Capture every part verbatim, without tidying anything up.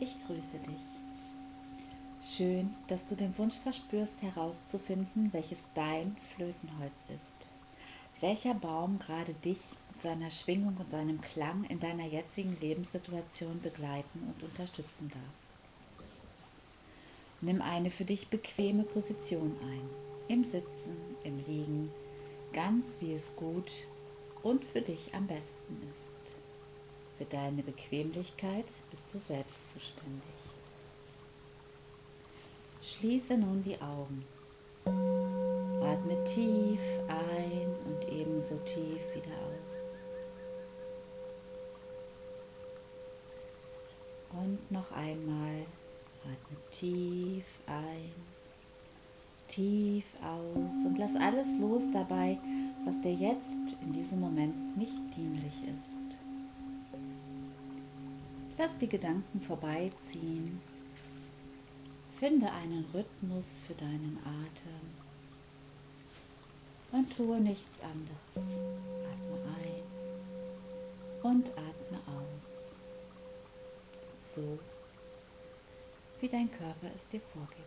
Ich grüße dich. Schön, dass du den Wunsch verspürst, herauszufinden, welches dein Flötenholz ist. Welcher Baum gerade dich mit seiner Schwingung und seinem Klang in deiner jetzigen Lebenssituation begleiten und unterstützen darf. Nimm eine für dich bequeme Position ein. Im Sitzen, im Liegen, ganz wie es gut und für dich am besten ist. Für deine Bequemlichkeit bist du selbst zuständig. Schließe nun die Augen. Atme tief ein und ebenso tief wieder aus. Und noch einmal atme tief ein, tief aus und lass alles los dabei, was dir jetzt in diesem Moment nicht dienlich ist. Lass die Gedanken vorbeiziehen. Finde einen Rhythmus für deinen Atem und tue nichts anderes. Atme ein und atme aus. So, wie dein Körper es dir vorgibt.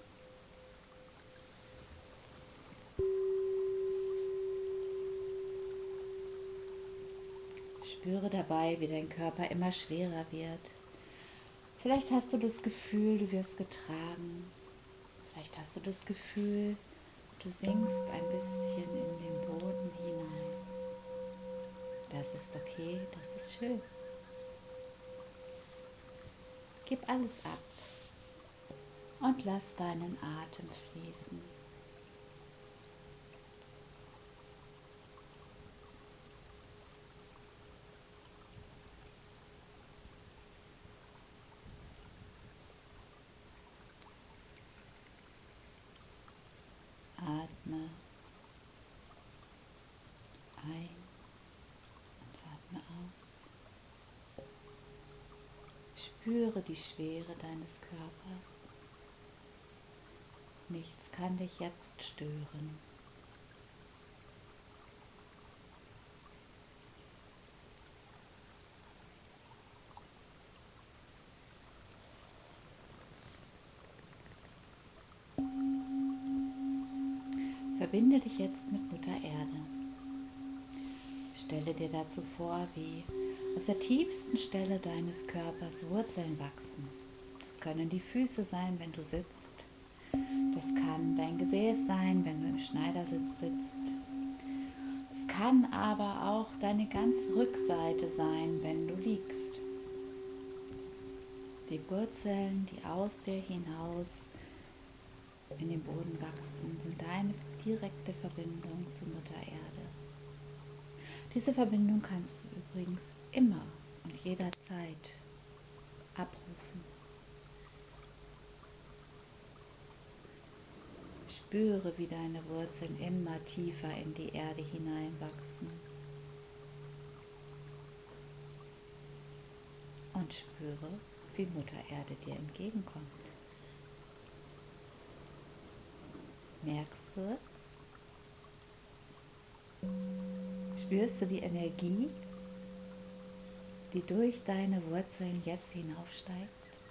Spüre dabei, wie dein Körper immer schwerer wird. Vielleicht hast du das Gefühl, du wirst getragen. Vielleicht hast du das Gefühl, du sinkst ein bisschen in den Boden hinein. Das ist okay, das ist schön. Gib alles ab und lass deinen Atem fließen. Atme ein und atme aus. Spüre die Schwere deines Körpers. Nichts kann dich jetzt stören. Verbinde dich jetzt mit Mutter Erde. Stelle dir dazu vor, wie aus der tiefsten Stelle deines Körpers Wurzeln wachsen. Das können die Füße sein, wenn du sitzt. Das kann dein Gesäß sein, wenn du im Schneidersitz sitzt. Es kann aber auch deine ganze Rückseite sein, wenn du liegst. Die Wurzeln, die aus dir hinaus in den Boden wachsen, sind deine direkte Verbindung zu Mutter Erde. Diese Verbindung kannst du übrigens immer und jederzeit abrufen. Spüre, wie deine Wurzeln immer tiefer in die Erde hineinwachsen. Und spüre, wie Mutter Erde dir entgegenkommt. Merkst du es? Spürst du die Energie, die durch deine Wurzeln jetzt hinaufsteigt?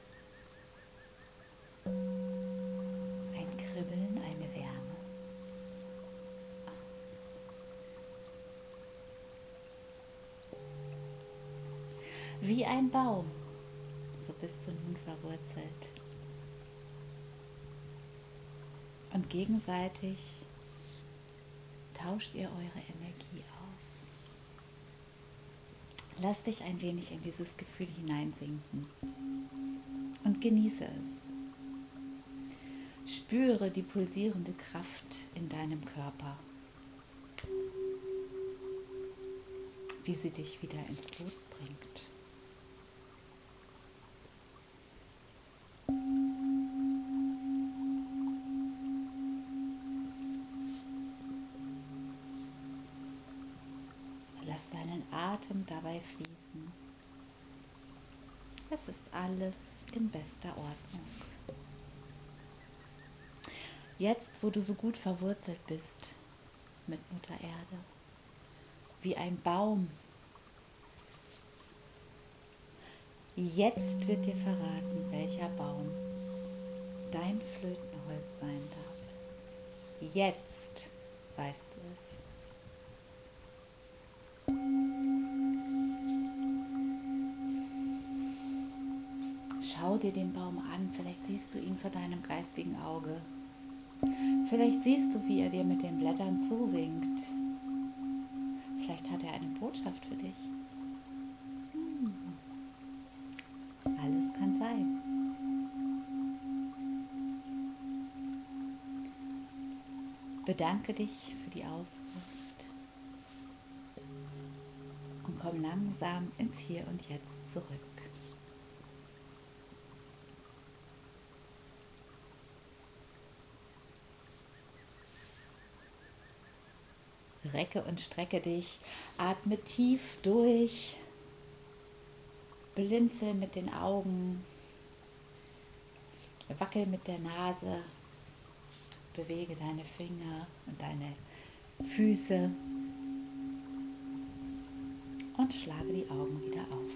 Ein Kribbeln, eine Wärme. Wie ein Baum, so bist du nun verwurzelt. Und gegenseitig tauscht ihr eure Energie aus. Lass dich ein wenig in dieses Gefühl hineinsinken und genieße es. Spüre die pulsierende Kraft in deinem Körper, wie sie dich wieder ins Lot bringt. Lass deinen Atem dabei fließen. Es ist alles in bester Ordnung. Jetzt, wo du so gut verwurzelt bist mit Mutter Erde, wie ein Baum, Jetzt wird dir verraten, welcher Baum dein Flötenholz sein darf. Jetzt weißt du es. Schau dir den Baum an, vielleicht siehst du ihn vor deinem geistigen Auge. Vielleicht siehst du, wie er dir mit den Blättern zuwinkt. Vielleicht hat er eine Botschaft für dich. Hm. Alles kann sein. Bedanke dich für die Auskunft und komm langsam ins Hier und Jetzt zurück. Recke und strecke dich, atme tief durch, blinzel mit den Augen, wackel mit der Nase, bewege deine Finger und deine Füße und schlage die Augen wieder auf.